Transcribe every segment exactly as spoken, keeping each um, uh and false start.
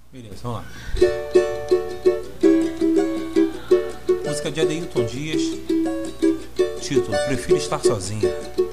Beleza, vamos lá. Música de Adeilton Dias. Título: Prefiro Estar Sozinha.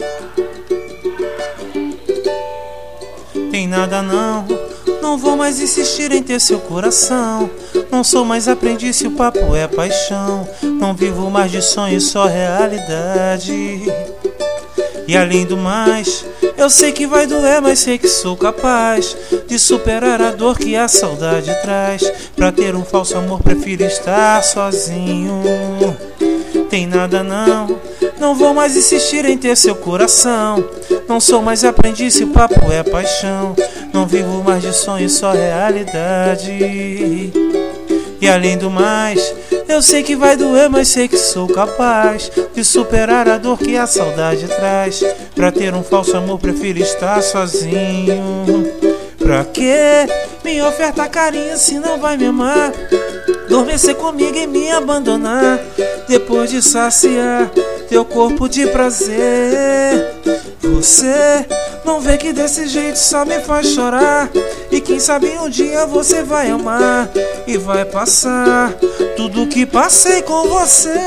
Tem nada não, não vou mais insistir em ter seu coração. Não sou mais aprendiz se o papo é paixão. Não vivo mais de sonho, só realidade. E além do mais, eu sei que vai doer, mas sei que sou capaz de superar a dor que a saudade traz. Pra ter um falso amor prefiro estar sozinho. Tem nada não, não vou mais insistir em ter seu coração. Não sou mais aprendiz se o papo é paixão. Não vivo mais de sonho, só realidade. E além do mais, eu sei que vai doer, mas sei que sou capaz de superar a dor que a saudade traz. Pra ter um falso amor prefiro estar sozinho. Pra que me oferta carinho se não vai me amar? Adormecer comigo e me abandonar, depois de saciar teu corpo de prazer. Você não vê que desse jeito só me faz chorar. E quem sabe um dia você vai amar e vai passar tudo que passei com você.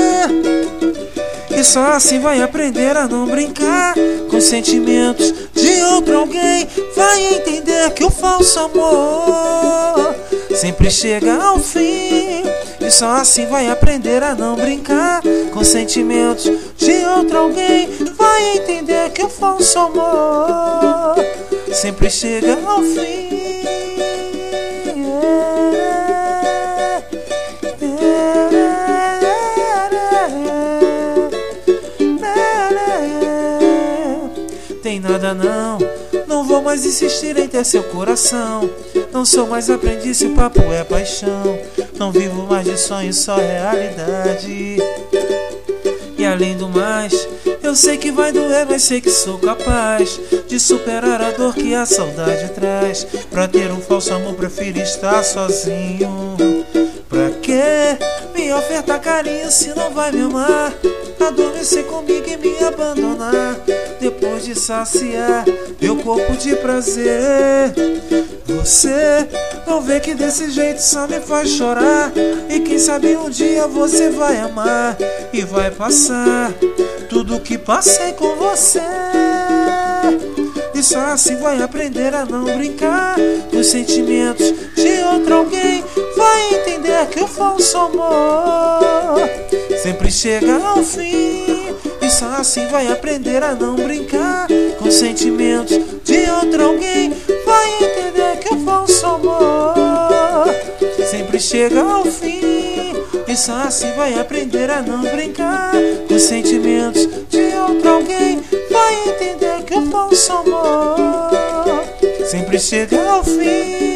E só assim vai aprender a não brincar com sentimentos de outro alguém. Vai entender que o falso amor sempre chega ao fim. E só assim vai aprender a não brincar com sentimentos de outro alguém. Vai entender que o falso amor sempre chega ao fim. Tem nada não, não vou mais insistir em ter seu coração. Não sou mais aprendiz se o papo é paixão. Não vivo mais de sonho, só realidade. E além do mais, eu sei que vai doer, mas sei que sou capaz de superar a dor que a saudade traz. Pra ter um falso amor prefiro estar sozinho. Pra que me ofertar carinho se não vai me amar? Adormecer comigo e me abandonar, depois de saciar meu corpo de prazer. Você não vê que desse jeito só me faz chorar. E quem sabe um dia você vai amar e vai passar tudo que passei com você. E só assim vai aprender a não brincar com os sentimentos de outro alguém. Vai entender que o falso amor sempre chega ao fim. E só assim vai aprender a não brincar com sentimentos de outro alguém. Vai entender que o falso amor sempre chega ao fim. E só assim vai aprender a não brincar com sentimentos de outro alguém. Vai entender que o falso amor sempre chega ao fim.